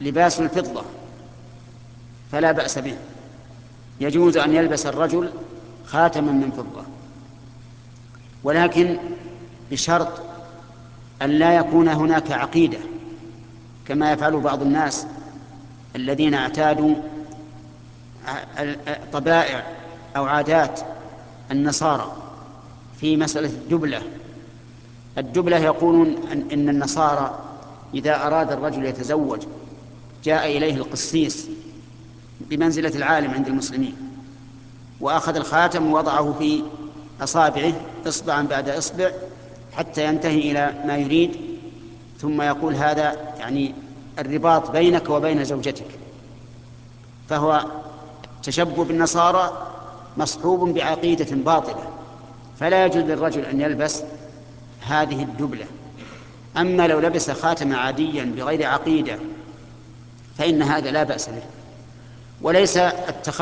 لباس الفضة فلا بأس به، يجوز أن يلبس الرجل خاتما من فضة، ولكن بشرط أن لا يكون هناك عقيدة كما يفعل بعض الناس الذين اعتادوا طبائع أو عادات النصارى في مسألة الدبلة يقولون إن النصارى إذا أراد الرجل يتزوج جاء إليه القسيس بمنزلة العالم عند المسلمين وأخذ الخاتم ووضعه في أصابعه إصبعا بعد إصبع حتى ينتهي إلى ما يريد، ثم يقول هذا يعني الرباط بينك وبين زوجتك، فهو تشبه بالنصارى مصحوب بعقيدة باطلة، فلا يجوز للرجل أن يلبس هذه الدبلة. أما لو لبس خاتم عاديا بغير عقيدة فإن هذا لا بأس به، وليس